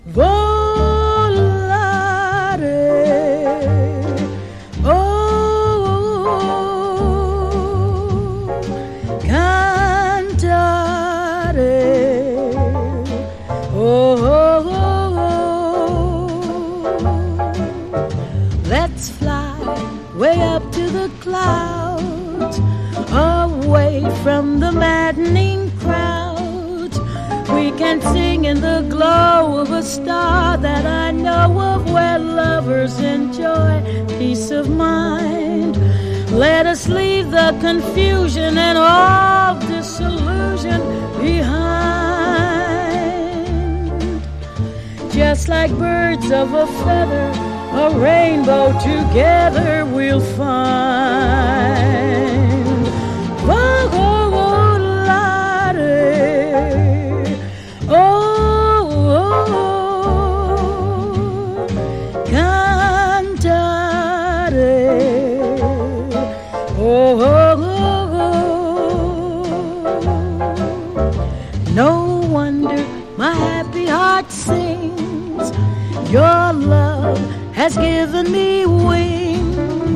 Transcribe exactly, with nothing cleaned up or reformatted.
Volare, oh, cantare, oh, oh, oh. Let's fly way up to the clouds, away from the maddening crowds. We can sing in the glow of a star that I know of, where lovers enjoy peace of mind. Let us leave the confusion and all disillusion behind. Just like birds of a feather, a rainbow together we'll find. Volare, oh, oh, oh, cantare, oh, oh, oh. No wonder my happy heart sings. Your love has given me wings.